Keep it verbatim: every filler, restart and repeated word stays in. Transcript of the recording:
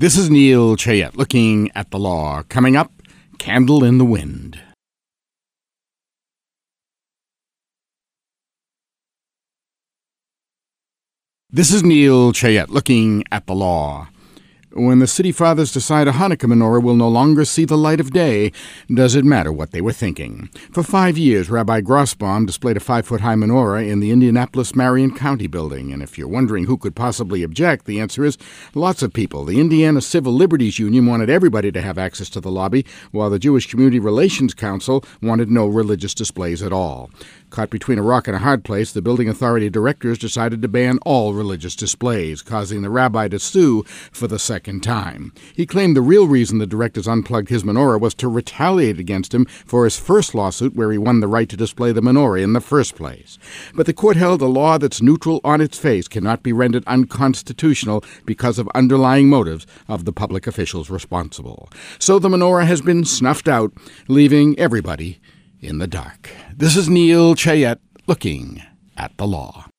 This is Neil Chayette looking at the law. Coming up, Candle in the Wind. This is Neil Chayette looking at the law. When the city fathers decide a Hanukkah menorah will no longer see the light of day, does it matter what they were thinking? For five years, Rabbi Grossbaum displayed a five-foot-high menorah in the Indianapolis Marion County building, and if you're wondering who could possibly object, the answer is lots of people. The Indiana Civil Liberties Union wanted everybody to have access to the lobby, while the Jewish Community Relations Council wanted no religious displays at all. Caught between a rock and a hard place, the building authority directors decided to ban all religious displays, causing the rabbi to sue for the second time. He claimed the real reason the directors unplugged his menorah was to retaliate against him for his first lawsuit where he won the right to display the menorah in the first place. But the court held a law that's neutral on its face cannot be rendered unconstitutional because of underlying motives of the public officials responsible. So the menorah has been snuffed out, leaving everybody in the dark. This is Neil Chayette looking at the law.